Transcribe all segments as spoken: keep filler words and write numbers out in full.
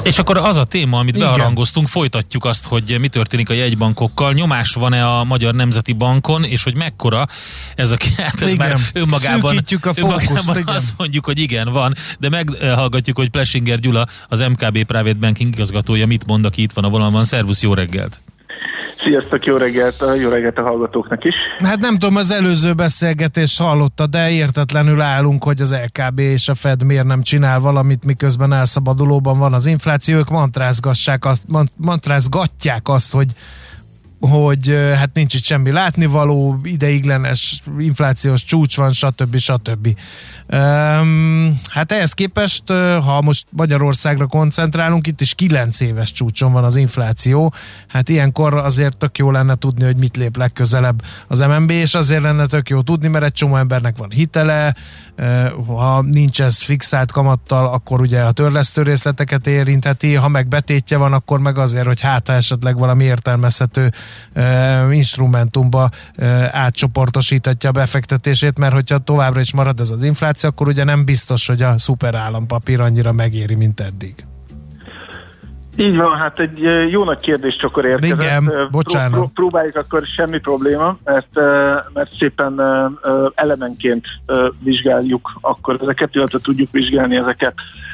És akkor az a téma, amit Igen. beharangoztunk, folytatjuk azt, hogy mi történik a jegybankokkal. Nyomás van-e a Magyar Nemzeti Bankon, és hogy mekkora ez a hát ez igen. már önmagában, a fókuszt, önmagában azt mondjuk, hogy igen, van, de meghallgatjuk, hogy Plesinger Gyula, az em ká bé Private Banking igazgatója mit mond, aki itt van a vonalban. Szervusz, jó reggelt! Sziasztok, jó reggelt, jó reggelt a hallgatóknak is. Hát nem tudom, az előző beszélgetést hallotta, de értetlenül állunk, hogy az el ká bé és a Fed miért nem csinál valamit, miközben elszabadulóban van az infláció. Ők mantrázgassák azt, mantrázgatják azt, hogy hogy hát nincs itt semmi látnivaló, ideiglenes inflációs csúcs van, stb. stb. Um, hát ehhez képest, ha most Magyarországra koncentrálunk, itt is kilenc éves csúcson van az infláció, hát ilyenkor azért tök jó lenne tudni, hogy mit lép legközelebb az em en bé, és azért lenne tök jó tudni, mert egy csomó embernek van hitele, ha nincs ez fixált kamattal, akkor ugye a törlesztő részleteket érintheti, ha meg betétje van, akkor meg azért, hogy hát ha esetleg valami értelmezhető instrumentumba átcsoportosíthatja a befektetését, mert hogyha továbbra is marad ez az infláció, akkor ugye nem biztos, hogy a szuper állampapír annyira megéri, mint eddig. Így van, hát egy jó nagy kérdés csak érkezett. Igen, bocsánat. Pró- próbáljuk akkor, semmi probléma, mert, mert szépen elemenként vizsgáljuk akkor ezeket, illetve tudjuk vizsgálni ezeket.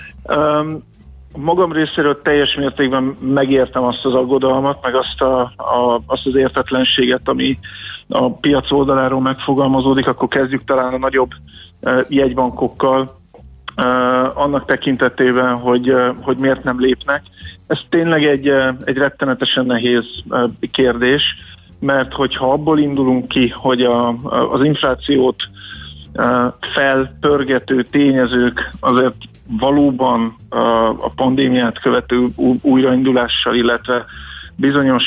Magam részéről teljes mértékben megértem azt az aggodalmat, meg azt, a, a, azt az értetlenséget, ami a piac oldaláról megfogalmazódik, akkor kezdjük talán a nagyobb jegybankokkal, annak tekintetében, hogy, hogy miért nem lépnek. Ez tényleg egy, egy rettenetesen nehéz kérdés, mert hogyha abból indulunk ki, hogy a, az inflációt felpörgető tényezők azért valóban a pandémiát követő újraindulással, illetve bizonyos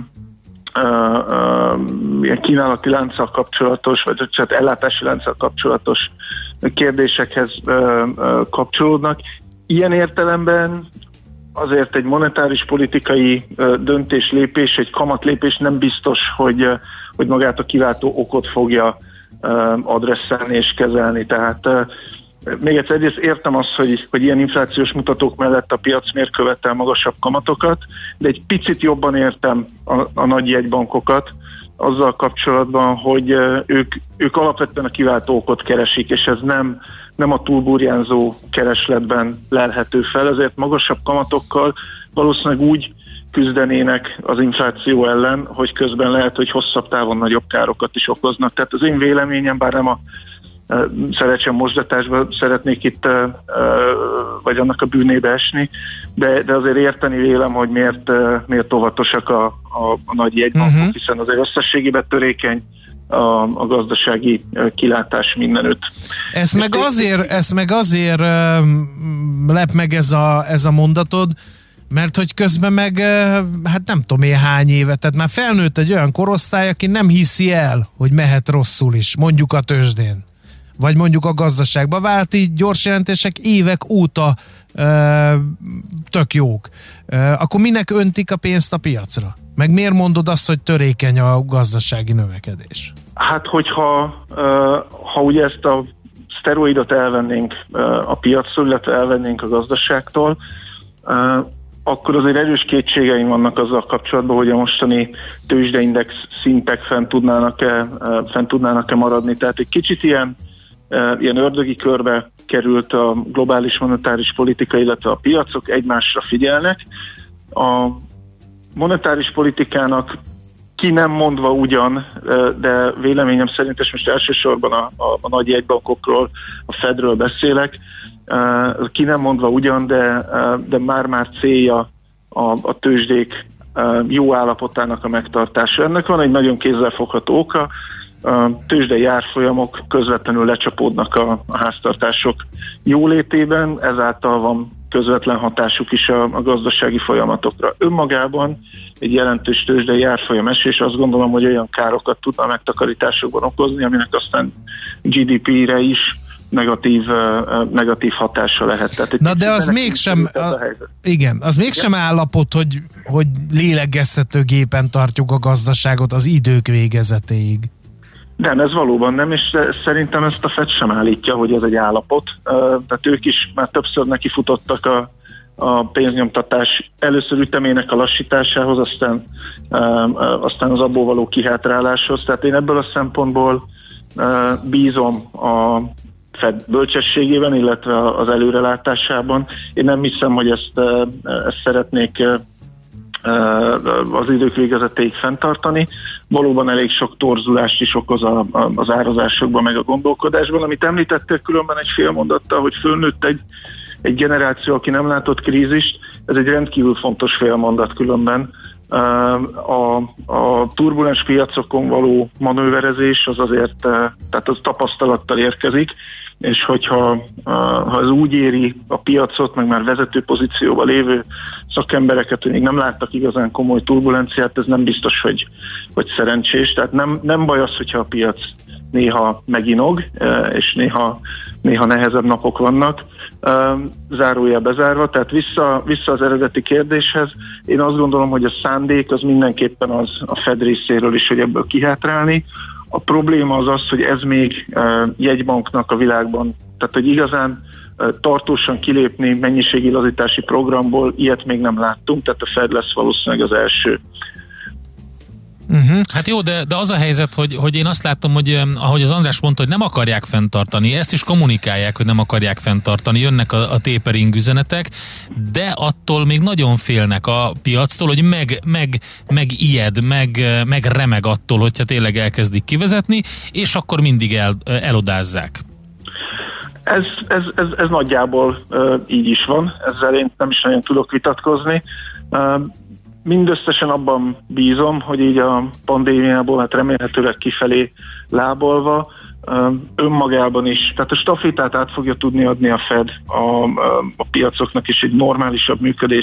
ilyen kínálati lánccal kapcsolatos, vagy csak ellátási lánccal kapcsolatos kérdésekhez kapcsolódnak. Ilyen értelemben azért egy monetáris politikai döntés lépés, egy kamatlépés nem biztos, hogy, hogy magát a kiváltó okot fogja adresszálni és kezelni. Tehát még egyszer, egyrészt értem azt, hogy, hogy ilyen inflációs mutatók mellett a piac miért követel magasabb kamatokat, de egy picit jobban értem a, a nagy jegybankokat azzal kapcsolatban, hogy ők, ők alapvetően a kiváltó okot keresik, és ez nem, nem a túlburjánzó keresletben lelhető fel, ezért magasabb kamatokkal valószínűleg úgy küzdenének az infláció ellen, hogy közben lehet, hogy hosszabb távon nagyobb károkat is okoznak. Tehát az én véleményem, bár nem a szerencsém mosdatásba szeretnék itt, vagy annak a bűnébe esni, de, de azért érteni vélem, hogy miért, miért óvatosak a, a, a nagy jegybankok, uh-huh. hiszen azért összességében törékeny a, a gazdasági kilátás mindenütt. Ez meg azért, ez meg azért lep meg ez a, ez a mondatod, mert hogy közben meg, hát nem tudom én hány éve, tehát már felnőtt egy olyan korosztály, aki nem hiszi el, hogy mehet rosszul is, mondjuk a tőzsdén, vagy mondjuk a gazdaságba. Vált így gyors jelentések évek óta ö, tök jók. Ö, akkor minek öntik a pénzt a piacra? Meg miért mondod azt, hogy törékeny a gazdasági növekedés? Hát, hogyha ö, ha ugye ezt a szteroidot elvennénk ö, a piacról, illetve elvennénk a gazdaságtól, ö, akkor azért erős kétségeim vannak azzal kapcsolatban, hogy a mostani tőzsdeindex szintek fent tudnának-e, fent tudnának-e maradni. Tehát egy kicsit ilyen, ilyen ördögi körbe került a globális monetáris politika, illetve a piacok egymásra figyelnek. A monetáris politikának ki nem mondva ugyan, de véleményem szerint, és most elsősorban a, a, a nagy jegybankokról, a Fedről beszélek, ki nem mondva ugyan, de, de már-már célja a, a tőzsdék jó állapotának a megtartása. Ennek van egy nagyon kézzelfogható oka, a tőzsdei árfolyamok közvetlenül lecsapódnak a, a háztartások jólétében, ezáltal van közvetlen hatásuk is a, a gazdasági folyamatokra. Önmagában egy jelentős tőzsdei árfolyam esés azt gondolom, hogy olyan károkat tudna a megtakarításokban okozni, aminek aztán gé dé pére is negatív, uh, negatív hatása lehet. Tehát na de az mégsem, a, igen, az mégsem állapot, hogy, hogy lélegeztető gépen tartjuk a gazdaságot az idők végezetéig. Nem, ez valóban nem, és szerintem ezt a Fed sem állítja, hogy ez egy állapot. Uh, tehát ők is már többször nekifutottak a, a pénznyomtatás először ütemének a lassításához, aztán, aztán az abból való kihátráláshoz. Tehát én ebből a szempontból bízom a Fed bölcsességében, illetve az előrelátásában. Én nem hiszem, hogy ezt, ezt szeretnék az idők végezetéig fenntartani. Valóban elég sok torzulást is okoz a, a, az árazásokban, meg a gondolkodásban. Amit említettél különben egy fél mondattal, hogy fölnőtt egy, egy generáció, aki nem látott krízist, ez egy rendkívül fontos félmondat különben. A, a turbulens piacokon való manőverezés az azért, tehát az tapasztalattal érkezik, és hogyha ha ez úgy éri a piacot, meg már vezető pozícióban lévő szakembereket, hogy még nem láttak igazán komoly turbulenciát, ez nem biztos, hogy, hogy szerencsés. Tehát nem, nem baj az, hogyha a piac néha meginog, és néha, néha nehezebb napok vannak, zárójel bezárva, tehát vissza, vissza az eredeti kérdéshez. Én azt gondolom, hogy a szándék az mindenképpen az a Fed részéről is, hogy ebből kihátrálni. A probléma az az, hogy ez még jegybanknak a világban, tehát hogy igazán tartósan kilépni mennyiségi lazítási programból, ilyet még nem láttunk, tehát a Fed lesz valószínűleg az első. Uh-huh. Hát jó, de, de az a helyzet, hogy, hogy én azt látom, hogy ahogy az András mondta, hogy nem akarják fenntartani, ezt is kommunikálják, hogy nem akarják fenntartani, jönnek a, a tapering üzenetek, de attól még nagyon félnek a piactól, hogy meg, meg, meg ijed, meg, meg remeg attól, hogyha tényleg elkezdik kivezetni, és akkor mindig el, elodázzák. Ez, ez, ez, ez nagyjából uh, így is van, ezzel én nem is nagyon tudok vitatkozni. Uh, Mindösszesen abban bízom, hogy így a pandémiából hát remélhetőleg kifelé lábolva önmagában is, tehát a stafétát át fogja tudni adni a Fed a, a piacoknak, és egy normálisabb működés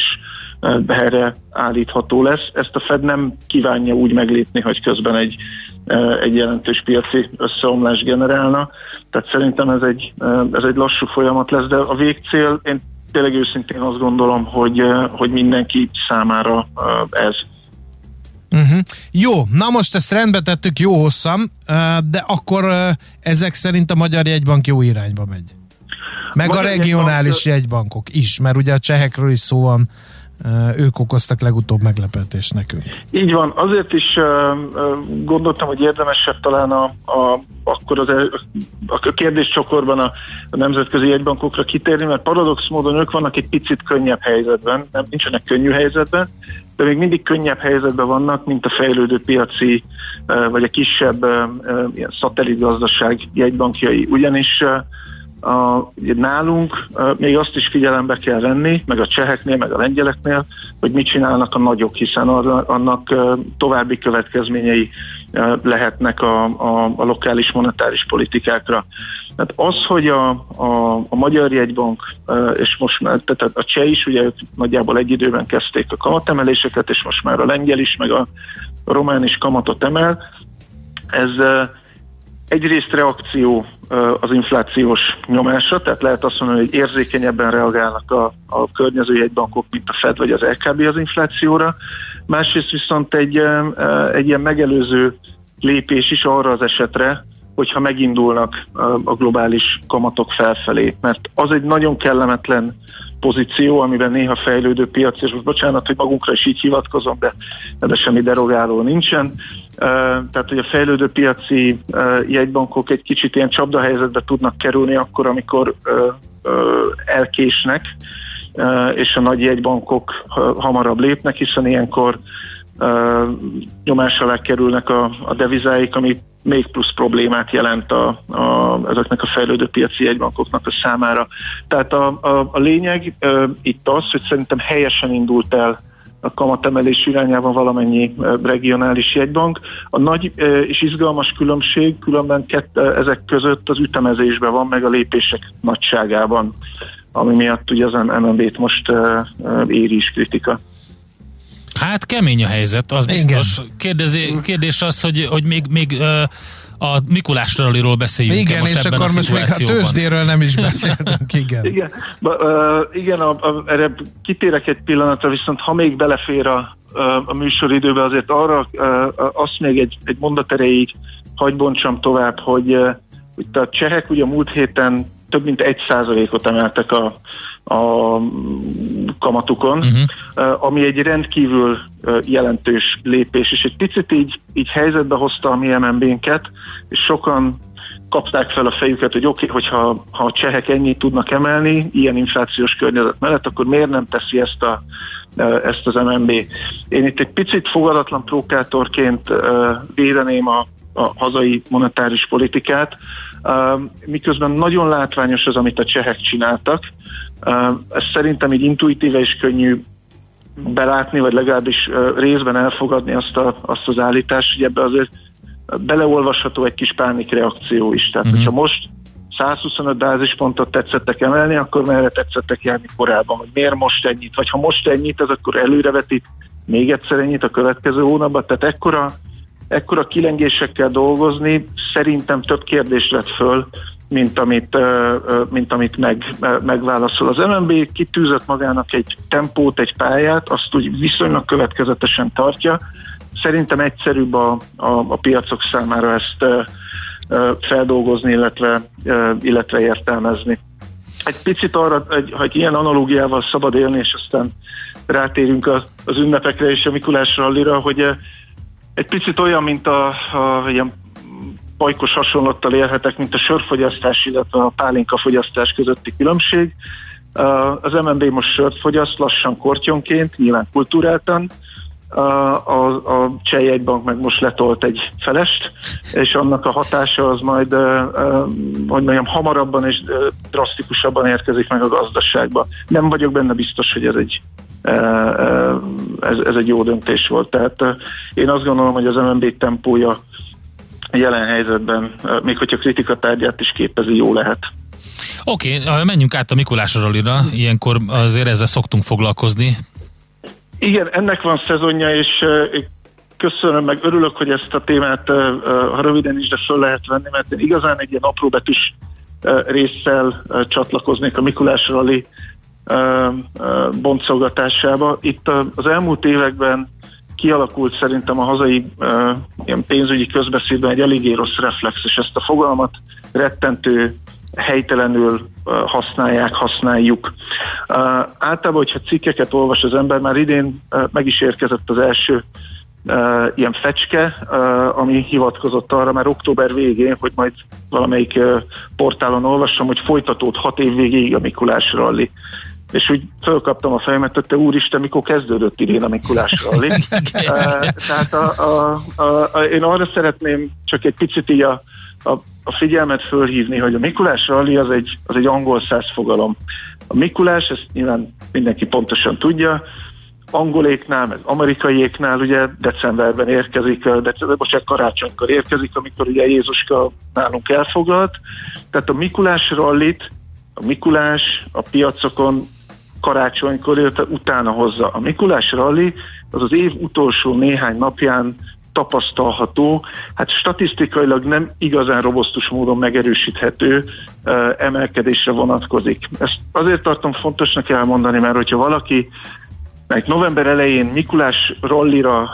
erre állítható lesz. Ezt a Fed nem kívánja úgy meglépni, hogy közben egy, egy jelentős piaci összeomlás generálna. Tehát szerintem ez egy, ez egy lassú folyamat lesz, de a végcél, én tényleg őszintén azt gondolom, hogy, hogy mindenki számára ez. Uh-huh. Jó, na most ezt rendbe tettük jó hosszan, de akkor ezek szerint a Magyar Jegybank jó irányba megy. Meg a, a regionális jegybank... jegybankok is, mert ugye a csehekről is szó van, ők okoztak legutóbb meglepetést nekünk. Így van, azért is uh, gondoltam, hogy érdemesebb talán a, a, akkor az, a kérdéscsokorban a, a nemzetközi jegybankokra kitérni, mert paradox módon ők vannak egy picit könnyebb helyzetben, nem nincsenek könnyű helyzetben, de még mindig könnyebb helyzetben vannak, mint a fejlődő piaci, uh, vagy a kisebb uh, ilyen szatellitgazdaság jegybankjai, ugyanis uh, A, nálunk uh, még azt is figyelembe kell venni, meg a cseheknél, meg a lengyeleknél, hogy mit csinálnak a nagyok, hiszen arra, annak uh, további következményei uh, lehetnek a, a, a lokális monetáris politikákra. Tehát az, hogy a, a, a Magyar Jegybank, uh, és most már, tehát a cseh is, ugye ők nagyjából egy időben kezdték a kamatemeléseket, és most már a lengyel is, meg a román is kamatot emel, ez uh, egyrészt reakció az inflációs nyomásra, tehát lehet azt mondani, hogy érzékenyebben reagálnak a, a környező jegybankok, mint a Fed vagy az el ká bé az inflációra. Másrészt viszont egy, egy ilyen megelőző lépés is arra az esetre, hogyha megindulnak a globális kamatok felfelé, mert az egy nagyon kellemetlen pozíció, amiben néha fejlődő piac, és most bocsánat, hogy magunkra is így hivatkozom, de, de semmi derogáló nincsen. Tehát, hogy a fejlődő piaci jegybankok egy kicsit ilyen csapdahelyzetbe tudnak kerülni akkor, amikor elkésnek, és a nagy jegybankok hamarabb lépnek, hiszen ilyenkor nyomás alá kerülnek a, a devizáik, ami még plusz problémát jelent a, a, ezeknek a fejlődő piaci jegybankoknak a számára. Tehát a, a, a lényeg e, itt az, hogy szerintem helyesen indult el a kamatemelés irányában valamennyi e, regionális jegybank. A nagy e, és izgalmas különbség különben kett, e, ezek között az ütemezésben van, meg a lépések nagyságában, ami miatt ugye az em en bé-t most e, e, éri is kritika. Hát kemény a helyzet, az biztos. Kérdezi, kérdés az, hogy, hogy még, még uh, a Mikulás ralliról beszéljünk. Igen, most és ebben akkor a most még a tőzsdéről nem is beszéltünk, igen. Igen, ba, uh, igen a, a, erre kitérek egy pillanatra, viszont ha még belefér a, a műsoridőbe, azért arra uh, azt még egy, egy mondat erejéig hagy bontsam tovább, hogy, uh, hogy a csehek ugye múlt héten több mint egy százalékot emeltek a, a kamatukon, uh-huh. ami egy rendkívül jelentős lépés, és egy picit így, így helyzetbe hozta a mi em en bé-nket, és sokan kapták fel a fejüket, hogy oké, okay, hogyha ha a csehek ennyit tudnak emelni, ilyen inflációs környezet mellett, akkor miért nem teszi ezt, a, ezt az em en bé? Én itt egy picit fogadatlan prókátorként védeném a, a hazai monetáris politikát, miközben nagyon látványos az, amit a csehek csináltak. Ez szerintem így intuitíve is könnyű belátni, vagy legalábbis részben elfogadni azt, a, azt az állítást, hogy ebbe azért beleolvasható egy kis pánikreakció is. Tehát, uh-huh. hogyha most százhuszonöt bázispontot tetszettek emelni, akkor merre tetszettek járni korábban, vagy miért most ennyit, vagy ha most ennyit, az akkor előrevetít még egyszer ennyit a következő hónapban. Tehát ekkora, ekkora kilengésekkel dolgozni szerintem több kérdést vett föl, mint amit, mint amit meg, megválaszol. Az em en bé kitűzött magának egy tempót, egy pályát, azt úgy viszonylag következetesen tartja. Szerintem egyszerűbb a, a, a piacok számára ezt uh, uh, feldolgozni, illetve, uh, illetve értelmezni. Egy picit arra, egy, ha egy ilyen analógiával szabad élni, és aztán rátérünk a, az ünnepekre és a Mikulás rallira, hogy uh, egy picit olyan, mint a, a ilyen pajkos hasonlattal élhetek, mint a sörfogyasztás, illetve a pálinkafogyasztás közötti különbség. Uh, az em en bé most sört fogyaszt, lassan kortyonként, nyilván kultúráltan. A, a, a Cseh jegybank meg most letolt egy felest, és annak a hatása az majd, uh, uh, hogy mondjam, hamarabban és uh, drasztikusabban érkezik meg a gazdaságba. Nem vagyok benne biztos, hogy ez egy, uh, uh, ez, ez egy jó döntés volt. Tehát uh, én azt gondolom, hogy az em en bé tempója jelen helyzetben, uh, még hogyha kritikatárgyát is képezi, jó lehet. Oké, okay, menjünk át a Mikulás rallira, ilyenkor azért ezzel szoktunk foglalkozni. Igen, ennek van szezonja, és uh, köszönöm, meg örülök, hogy ezt a témát, uh, ha röviden is, de föl lehet venni, mert én igazán egy ilyen apróbetűs uh, résszel uh, csatlakoznék a Mikulás rally uh, uh, boncolgatásába. Itt uh, az elmúlt években kialakult szerintem a hazai uh, ilyen pénzügyi közbeszédben egy eléggé rossz reflex, és ezt a fogalmat rettentő helytelenül uh, használják, használjuk. Uh, általában, hogyha cikkeket olvas az ember, már idén uh, meg is érkezett az első uh, ilyen fecske, uh, ami hivatkozott arra már október végén, hogy majd valamelyik uh, portálon olvassam, hogy folytatódhat év végéig a Mikulás rally. És úgy fölkaptam a fejemet, hogy te úristen, mikor kezdődött idén a Mikulás rally. uh, tehát a, a, a, a, én arra szeretném csak egy picit így a A, a figyelmet fölhívni, hogy a Mikulás rally az egy, az egy angol száz fogalom. A Mikulás, ezt nyilván mindenki pontosan tudja, angoléknál, meg amerikaiéknál ugye decemberben érkezik, december, bocsánat, karácsonykor érkezik, amikor ugye Jézuska nálunk elfoglalt. Tehát a Mikulás rallit, a Mikulás a piacokon karácsonykor, illetve utána hozza. A Mikulás rally az az év utolsó néhány napján tapasztalható, hát statisztikailag nem igazán robosztus módon megerősíthető uh, emelkedésre vonatkozik. Ezt azért tartom fontosnak elmondani, mert hogyha valaki meg november elején Mikulás rallira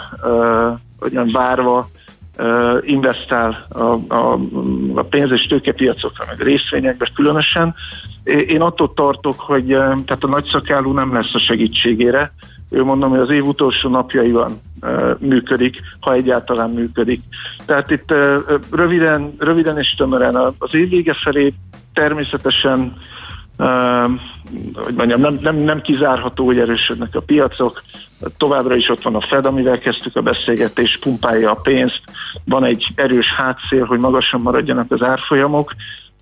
uh, várva uh, investál a, a, a pénz- és tőkepiacokra, meg részvényekbe különösen, én attól tartok, hogy uh, tehát a nagyszakálú nem lesz a segítségére. Ő mondom, hogy az év utolsó napjaiban uh, működik, ha egyáltalán működik. Tehát itt uh, röviden, röviden és tömören az év vége felé természetesen uh, hogy mondjam, nem, nem, nem kizárható, hogy erősödnek a piacok. Továbbra is ott van a Fed, amivel kezdtük a beszélgetést, pumpálja a pénzt. Van egy erős hátszél, hogy magasan maradjanak az árfolyamok.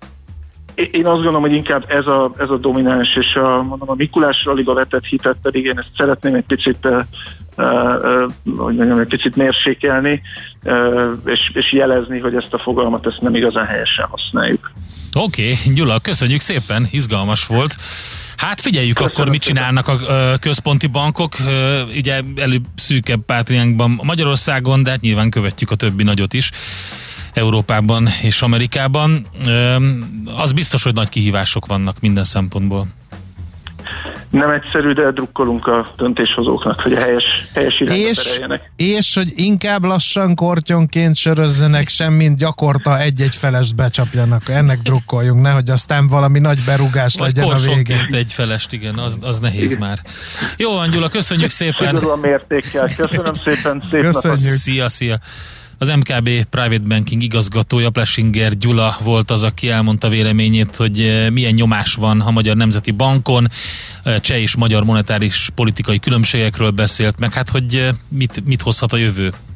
Én azt gondolom, hogy inkább ez a, ez a domináns, és a, mondom, a Mikulás ralliba vetett hitet pedig én ezt szeretném egy picit, uh, uh, hogy mondjam, egy picit mérsékelni, uh, és, és jelezni, hogy ezt a fogalmat ezt nem igazán helyesen használjuk. Oké, okay, Gyula, köszönjük szépen, izgalmas volt. Hát figyeljük Köszönöm akkor, mit csinálnak a központi bankok, ugye előbb szűkebb pátriánkban Magyarországon, de hát nyilván követjük a többi nagyot is. Európában és Amerikában. Az biztos, hogy nagy kihívások vannak minden szempontból. nem egyszerű, de drukkolunk a döntéshozóknak, hogy a helyes, helyes irányba tereljenek. És hogy inkább lassan kortyonként sörözzenek, semmint gyakorta egy-egy felest becsapjanak. Ennek drukkoljunk, nehogy aztán valami nagy berugás vagy legyen a vége. egy felest, igen, az, az nehéz igen. már. Jó van, Gyula, köszönjük szépen. Szigorúan mértékkel. Köszönöm szépen, szép Köszönjük. napot. Szia, szia. Az em ká bé Private Banking igazgatója, Plesinger Gyula volt az, aki elmondta véleményét, hogy milyen nyomás van a Magyar Nemzeti Bankon, cseh és magyar monetáris politikai különbségekről beszélt, meg hát, hogy mit, mit hozhat a jövő